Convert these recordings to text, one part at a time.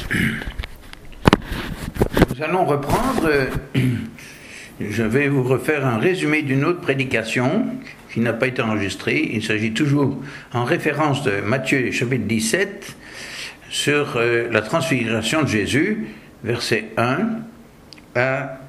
Nous allons reprendre, je vais vous refaire un résumé d'une autre prédication qui n'a pas été enregistrée. Il s'agit toujours en référence de Matthieu chapitre 17 sur la transfiguration de Jésus, versets 1 à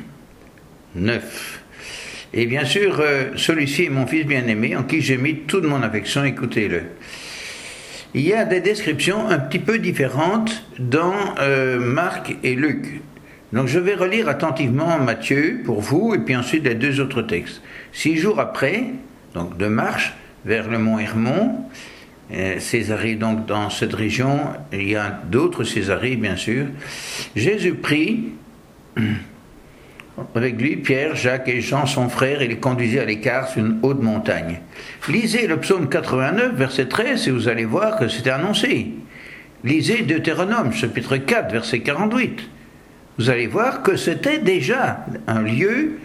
9. Et bien sûr, celui-ci est mon fils bien-aimé, en qui j'ai mis toute mon affection, écoutez-le. Il y a des descriptions un petit peu différentes dans Marc et Luc. Donc je vais relire attentivement Matthieu pour vous, et puis ensuite les deux autres textes. 6 jours après, donc de marche vers le mont Hermon, Césarée, donc dans cette région, il y a d'autres Césarées bien sûr, Jésus prit avec lui Pierre, Jacques et Jean, son frère, et les conduisit à l'écart sur une haute montagne. Lisez le psaume 89, verset 13, et vous allez voir que c'était annoncé. Lisez Deutéronome, chapitre 4, verset 48. Vous allez voir que c'était déjà un lieu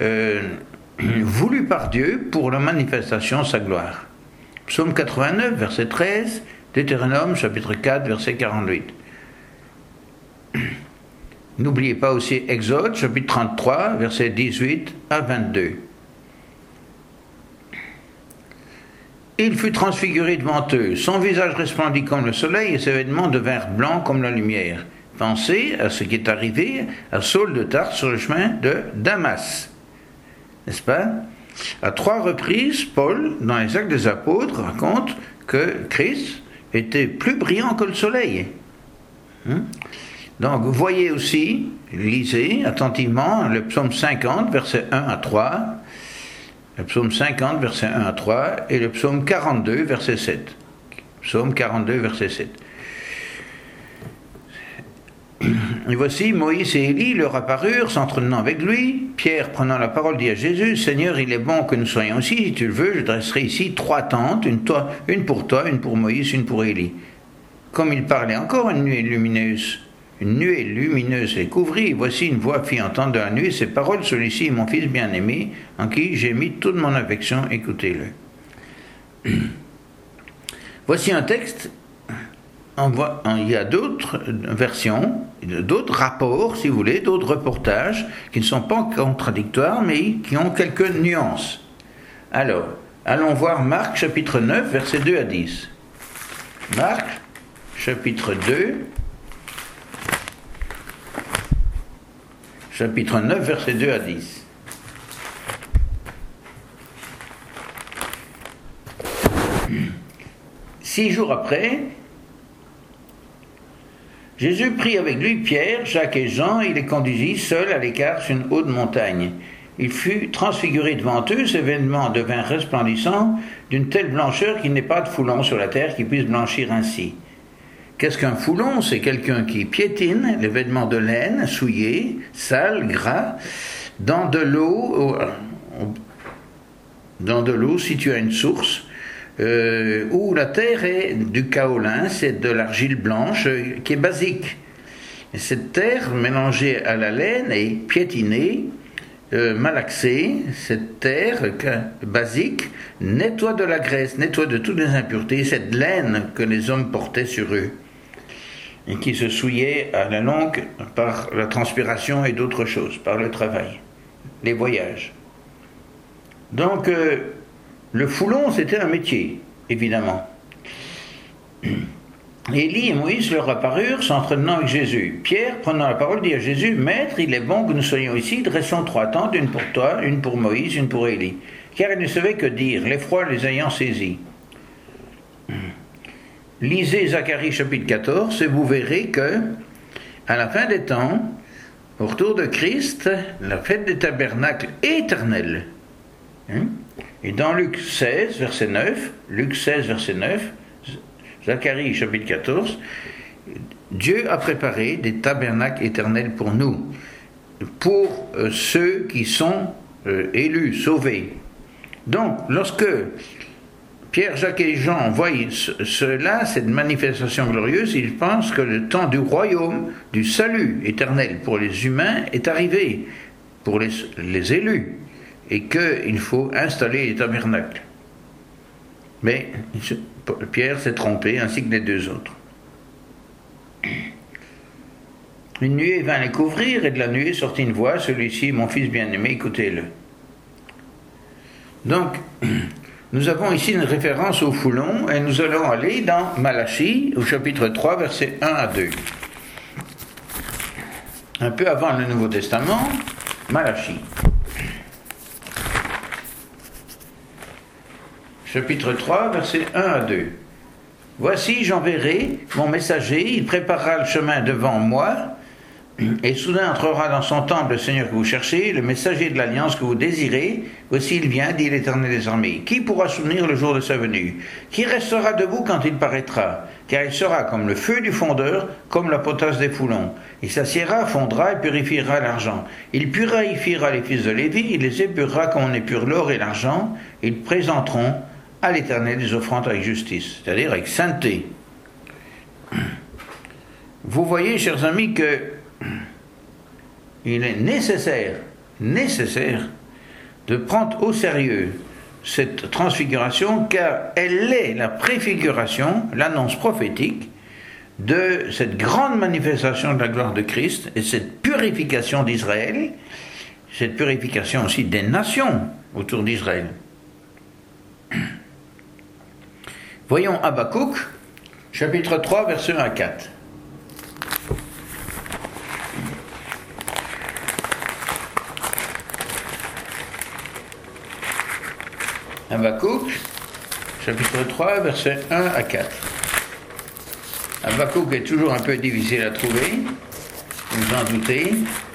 voulu par Dieu pour la manifestation de sa gloire. Psaume 89, verset 13, Deutéronome, chapitre 4, verset 48. N'oubliez pas aussi Exode, chapitre 33, versets 18 à 22. Il fut transfiguré devant eux, son visage resplendit comme le soleil et ses vêtements devinrent blancs comme la lumière. Pensez à ce qui est arrivé à Saul de Tarse sur le chemin de Damas. N'est-ce pas? À 3 reprises, Paul, dans les Actes des Apôtres, raconte que Christ était plus brillant que le soleil. Donc, vous voyez aussi, lisez attentivement le psaume 50, versets 1 à 3, le psaume 50, versets 1 à 3, et le psaume 42, verset 7. Psaume 42, verset 7. Et voici, Moïse et Élie leur apparurent, s'entretenant avec lui. Pierre, prenant la parole, dit à Jésus, « Seigneur, il est bon que nous soyons ici. Si tu le veux, je dresserai ici 3 tentes, une pour toi, une pour Moïse, une pour Élie. » Comme il parlait encore, une nuée lumineuse les couvrit, et voici une voix fit entendre de la nuée ces paroles, celui-ci est mon fils bien-aimé, en qui j'ai mis toute mon affection, écoutez-le. Voici un texte, il y a d'autres versions, d'autres rapports, si vous voulez, d'autres reportages, qui ne sont pas contradictoires, mais qui ont quelques nuances. Alors, allons voir Marc, chapitre 9, versets 2 à 10. Marc, chapitre 2, chapitre 9, versets 2 à 10. « 6 jours après, Jésus prit avec lui Pierre, Jacques et Jean, et il les conduisit seuls à l'écart sur une haute montagne. Il fut transfiguré devant eux, ses vêtements devinrent resplendissants, d'une telle blancheur qu'il n'est pas de foulon sur la terre qui puisse blanchir ainsi. » Qu'est-ce qu'un foulon? C'est quelqu'un qui piétine les vêtements de laine, souillés, sales, gras, dans de l'eau située à une source, où la terre est du kaolin, c'est de l'argile blanche qui est basique. Et cette terre mélangée à la laine est piétinée, malaxée. Cette terre basique nettoie de la graisse, nettoie de toutes les impuretés, cette laine que les hommes portaient sur eux, et qui se souillait à la longue par la transpiration et d'autres choses, par le travail, les voyages. Donc, le foulon, c'était un métier, évidemment. Élie et Moïse leur apparurent, s'entretenant avec Jésus. Pierre, prenant la parole, dit à Jésus, « Maître, il est bon que nous soyons ici, dressons 3 tentes, une pour toi, une pour Moïse, une pour Élie. » Car il ne savait que dire, l'effroi les ayant saisis. Lisez Zacharie chapitre 14 et vous verrez que, à la fin des temps, au retour de Christ, la fête des tabernacles éternelle. Et dans Luc 16, verset 9, Zacharie chapitre 14, Dieu a préparé des tabernacles éternels pour nous, pour ceux qui sont élus, sauvés. Donc, lorsque Pierre, Jacques et Jean voient cela, cette manifestation glorieuse, ils pensent que le temps du royaume, du salut éternel pour les humains est arrivé, pour les élus, et qu'il faut installer les tabernacles. Mais Pierre s'est trompé, ainsi que les 2 autres. Une nuée vint les couvrir, et de la nuée sortit une voix, celui-ci, mon fils bien-aimé, écoutez-le. Donc, nous avons ici une référence au foulon, et nous allons aller dans Malachie, au chapitre 3, versets 1 à 2. Un peu avant le Nouveau Testament, Malachie. Chapitre 3, versets 1 à 2. Voici, j'enverrai mon messager, il préparera le chemin devant moi, et soudain entrera dans son temple le Seigneur que vous cherchez, le messager de l'alliance que vous désirez. Voici, il vient, dit l'Éternel des armées. Qui pourra souvenir le jour de sa venue? Qui restera debout quand il paraîtra? Car il sera comme le feu du fondeur, comme la potasse des foulons. Il s'assiera, fondra et purifiera l'argent. Il purifiera les fils de Lévi, il les épurera comme on épure l'or et l'argent. Ils présenteront à l'Éternel des offrandes avec justice, c'est-à-dire avec sainteté. Vous voyez, chers amis, que il est nécessaire de prendre au sérieux cette transfiguration, car elle est la préfiguration, l'annonce prophétique de cette grande manifestation de la gloire de Christ et cette purification d'Israël, cette purification aussi des nations autour d'Israël. Voyons Habakkuk, chapitre 3, versets 1 à 4. Habakkuk, chapitre 3, versets 1 à 4. Habakkuk est toujours un peu difficile à trouver, vous vous en doutez.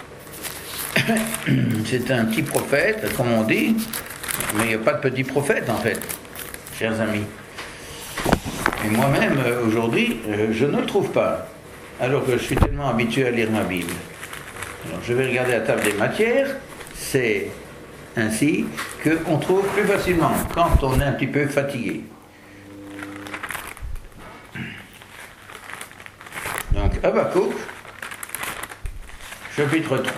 C'est un petit prophète, comme on dit, mais il n'y a pas de petit prophète en fait, chers amis. Et moi-même, aujourd'hui, je ne le trouve pas, alors que je suis tellement habitué à lire ma Bible. Alors, je vais regarder la table des matières, c'est ainsi qu'on trouve plus facilement quand on est un petit peu fatigué. Donc, Habakkuk, chapitre 3.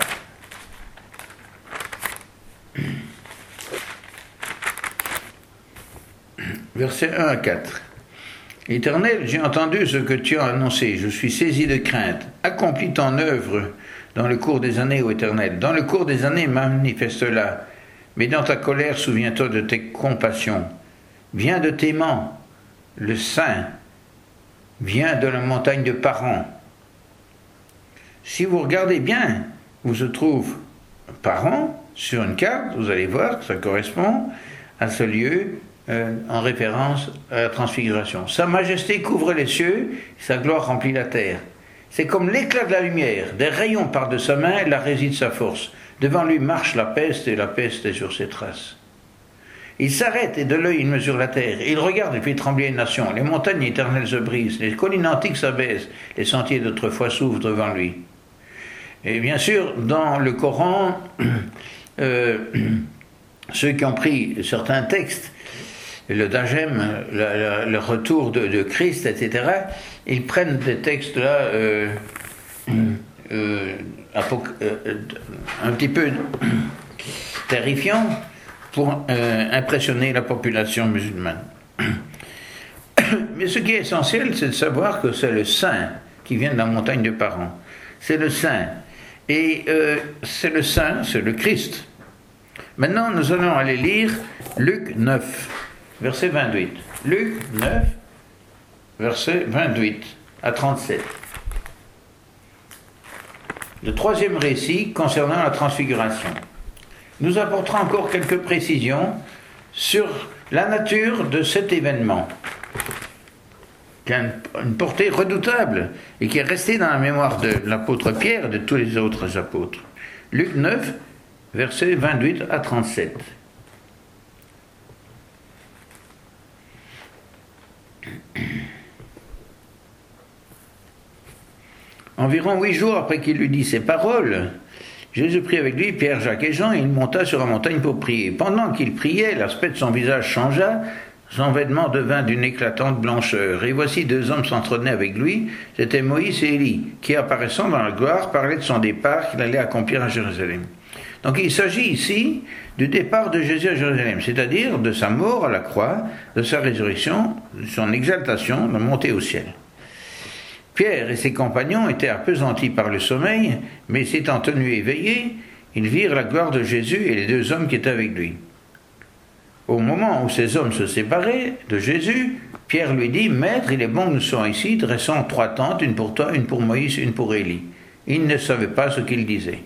Versets 1 à 4. Éternel, j'ai entendu ce que tu as annoncé, je suis saisi de crainte. Accomplis ton œuvre dans le cours des années, ô Éternel. Dans le cours des années, manifeste-la. Mais dans ta colère, souviens-toi de tes compassions. Viens de Théman, le Saint. Viens de la montagne de Paran. Si vous regardez bien, où se trouve Paran sur une carte, vous allez voir que ça correspond à ce lieu en référence à la transfiguration. Sa majesté couvre les cieux, sa gloire remplit la terre. C'est comme l'éclat de la lumière, des rayons partent de sa main, là réside sa force. Devant lui marche la peste, et la peste est sur ses traces. Il s'arrête, et de l'œil il mesure la terre. Il regarde et fait trembler les nations. Les montagnes éternelles se brisent, les collines antiques s'abaissent, les sentiers d'autrefois s'ouvrent devant lui. Et bien sûr, dans le Coran, ceux qui ont pris certains textes, le Dagem, le retour de Christ, etc., ils prennent des textes là un petit peu terrifiants pour impressionner la population musulmane. Mais ce qui est essentiel, c'est de savoir que c'est le Saint qui vient de la montagne de Paran. C'est le Saint. Et c'est le Saint, c'est le Christ. Maintenant, nous allons aller lire Luc 9. Verset 28. Luc 9, verset 28 à 37. Le troisième récit concernant la transfiguration. Nous apporterons encore quelques précisions sur la nature de cet événement, qui a une portée redoutable et qui est restée dans la mémoire de l'apôtre Pierre et de tous les autres apôtres. Luc 9, verset 28 à 37. Environ 8 jours après qu'il lui dit ces paroles, Jésus prit avec lui Pierre, Jacques et Jean, et il monta sur la montagne pour prier. Pendant qu'il priait, l'aspect de son visage changea, son vêtement devint d'une éclatante blancheur. Et voici 2 hommes s'entretenaient avec lui, c'étaient Moïse et Élie, qui apparaissant dans la gloire parlaient de son départ qu'il allait accomplir à Jérusalem. Donc il s'agit ici du départ de Jésus à Jérusalem, c'est-à-dire de sa mort à la croix, de sa résurrection, de son exaltation, de montée au ciel. Pierre et ses compagnons étaient appesantis par le sommeil, mais s'étant tenus éveillés, ils virent la gloire de Jésus et les deux hommes qui étaient avec lui. Au moment où ces hommes se séparaient de Jésus, Pierre lui dit « Maître, il est bon que nous soyons ici, dressons 3 tentes, une pour toi, une pour Moïse, une pour Élie. » Il ne savait pas ce qu'il disait.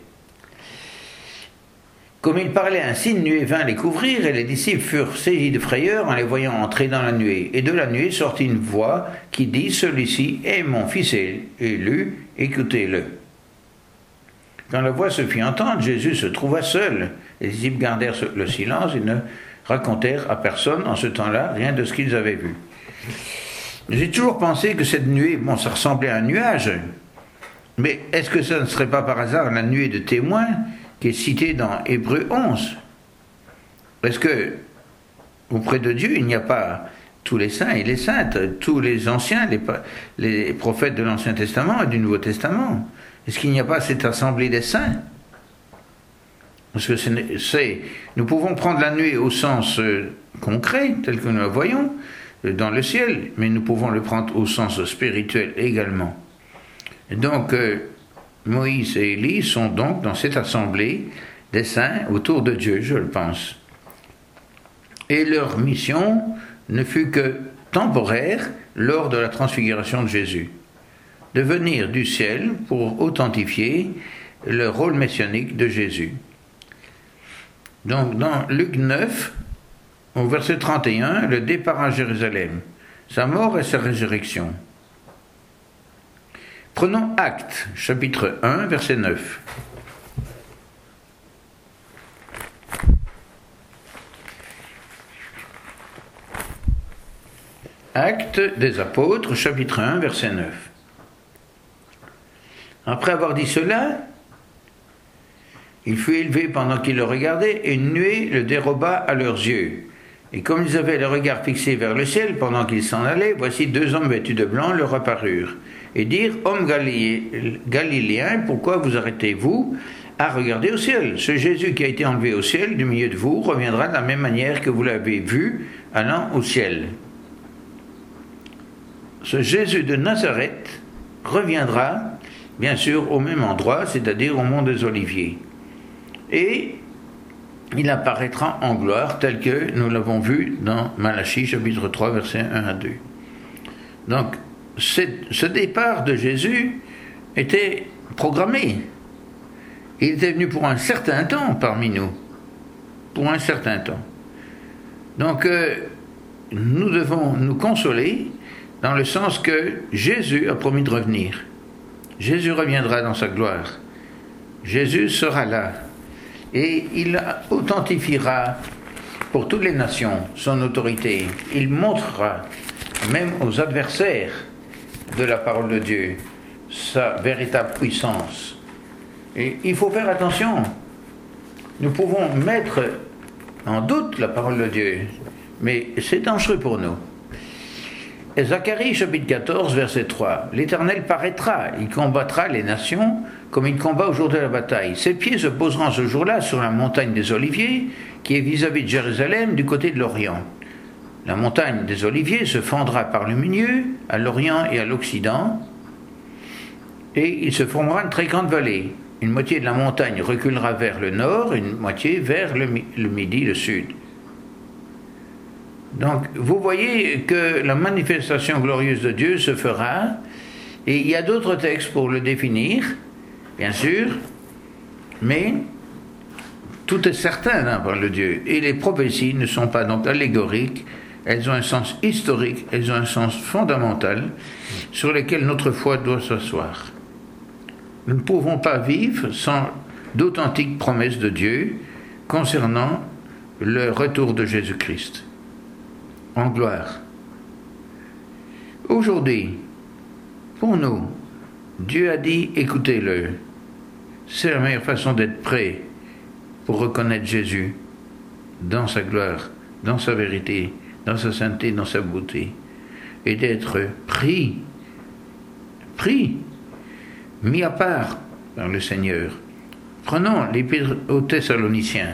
Comme il parlait ainsi, une nuée vint les couvrir, et les disciples furent saisis de frayeur en les voyant entrer dans la nuée. Et de la nuée sortit une voix qui dit « Celui-ci est mon fils élu, écoutez-le. » Quand la voix se fit entendre, Jésus se trouva seul. Les disciples gardèrent le silence et ne racontèrent à personne en ce temps-là rien de ce qu'ils avaient vu. J'ai toujours pensé que cette nuée, ça ressemblait à un nuage, mais est-ce que ça ne serait pas par hasard la nuée de témoins qui est citée dans Hébreux 11? Est-ce que auprès de Dieu, il n'y a pas tous les saints et les saintes, tous les anciens, les prophètes de l'Ancien Testament et du Nouveau Testament? Est-ce qu'il n'y a pas cette assemblée des saints? Parce que nous pouvons prendre la nuée au sens concret, tel que nous la voyons, dans le ciel, mais nous pouvons le prendre au sens spirituel également. Et donc, Moïse et Élie sont donc dans cette assemblée des saints autour de Dieu, je le pense. Et leur mission ne fut que temporaire lors de la transfiguration de Jésus, de venir du ciel pour authentifier le rôle messianique de Jésus. Donc, dans Luc 9, au verset 31, le départ à Jérusalem, sa mort et sa résurrection. Prenons Actes, chapitre 1, verset 9. Actes des apôtres, chapitre 1, verset 9. Après avoir dit cela, il fut élevé pendant qu'ils le regardaient, et une nuée le déroba à leurs yeux. Et comme ils avaient le regard fixé vers le ciel pendant qu'ils s'en allaient, voici 2 hommes vêtus de blanc leur apparurent, et dirent « Hommes galiléens, pourquoi vous arrêtez-vous à regarder au ciel? Ce Jésus qui a été enlevé au ciel du milieu de vous reviendra de la même manière que vous l'avez vu allant au ciel. » Ce Jésus de Nazareth reviendra, bien sûr, au même endroit, c'est-à-dire au mont des Oliviers. Et il apparaîtra en gloire tel que nous l'avons vu dans Malachie chapitre 3 versets 1 à 2. Donc ce départ de Jésus était programmé. Il était venu pour un certain temps parmi nous. Pour un certain temps. Donc nous devons nous consoler dans le sens que Jésus a promis de revenir. Jésus reviendra dans sa gloire. Jésus sera là. Et il authentifiera pour toutes les nations son autorité. Il montrera, même aux adversaires de la parole de Dieu, sa véritable puissance. Et il faut faire attention. Nous pouvons mettre en doute la parole de Dieu, mais c'est dangereux pour nous. Et Zacharie, chapitre 14, verset 3. « L'Éternel paraîtra, il combattra les nations comme il combat au jour de la bataille. Ses pieds se poseront ce jour-là sur la montagne des Oliviers, qui est vis-à-vis de Jérusalem, du côté de l'Orient. La montagne des Oliviers se fendra par le milieu, à l'Orient et à l'Occident, et il se formera une très grande vallée. Une moitié de la montagne reculera vers le nord, une moitié vers le midi, le sud. » Donc, vous voyez que la manifestation glorieuse de Dieu se fera, et il y a d'autres textes pour le définir, bien sûr, mais tout est certain dans la parole de Dieu. Et les prophéties ne sont pas donc allégoriques, elles ont un sens historique, elles ont un sens fondamental sur lequel notre foi doit s'asseoir. Nous ne pouvons pas vivre sans d'authentiques promesses de Dieu concernant le retour de Jésus-Christ en gloire. Aujourd'hui, pour nous, Dieu a dit, écoutez-le. C'est la meilleure façon d'être prêt pour reconnaître Jésus dans sa gloire, dans sa vérité, dans sa sainteté, dans sa beauté, et d'être pris, mis à part par le Seigneur. Prenons l'Épître aux Thessaloniciens.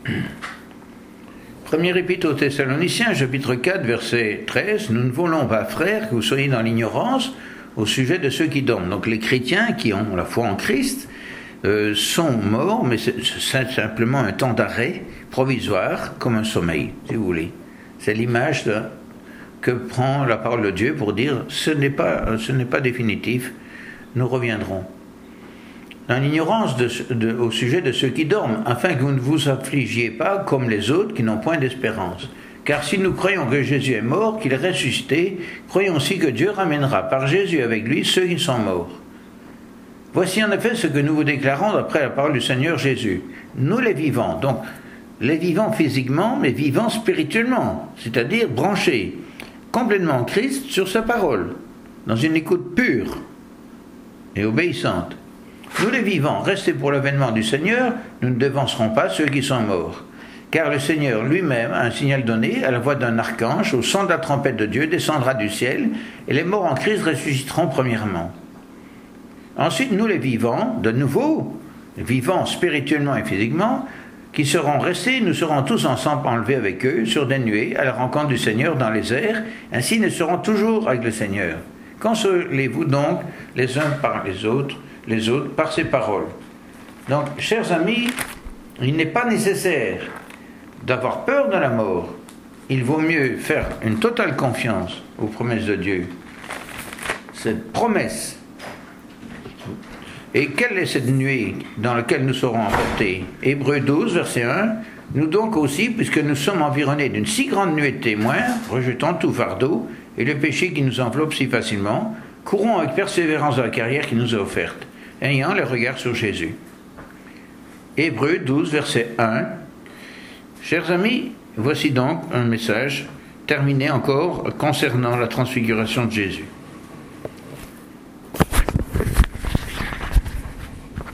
Premier épître aux Thessaloniciens, chapitre 4, verset 13, « Nous ne voulons pas, frères, que vous soyez dans l'ignorance au sujet de ceux qui dorment. » Donc les chrétiens qui ont la foi en Christ sont morts, mais c'est simplement un temps d'arrêt provisoire, comme un sommeil, si vous voulez. C'est l'image que prend la parole de Dieu pour dire « ce n'est pas définitif, nous reviendrons ». Dans l'ignorance au sujet de ceux qui dorment, afin que vous ne vous affligiez pas comme les autres qui n'ont point d'espérance. Car si nous croyons que Jésus est mort, qu'il est ressuscité, croyons aussi que Dieu ramènera par Jésus avec lui ceux qui sont morts. Voici en effet ce que nous vous déclarons d'après la parole du Seigneur Jésus. Nous les vivants, donc les vivants physiquement, mais vivants spirituellement, c'est-à-dire branchés complètement en Christ sur sa parole, dans une écoute pure et obéissante. Nous les vivants, restés pour l'avènement du Seigneur, nous ne devancerons pas ceux qui sont morts. Car le Seigneur lui-même, à un signal donné, à la voix d'un archange, au son de la trompette de Dieu, descendra du ciel, et les morts en Christ ressusciteront premièrement. Ensuite, nous les vivants, de nouveau, vivants spirituellement et physiquement, qui seront restés, nous serons tous ensemble enlevés avec eux sur des nuées à la rencontre du Seigneur dans les airs, ainsi nous serons toujours avec le Seigneur. Consolez-vous donc les uns par les autres par ces paroles. Donc, chers amis, il n'est pas nécessaire d'avoir peur de la mort. Il vaut mieux faire une totale confiance aux promesses de Dieu. Cette promesse. Et quelle est cette nuée dans laquelle nous serons emportés? Hébreux 12, verset 1. Nous donc aussi, puisque nous sommes environnés d'une si grande nuée de témoins, rejetant tout fardeau et le péché qui nous enveloppe si facilement, courons avec persévérance dans la carrière qui nous est offerte, ayant le regard sur Jésus. Hébreux 12, verset 1. Chers amis, voici donc un message terminé encore concernant la transfiguration de Jésus.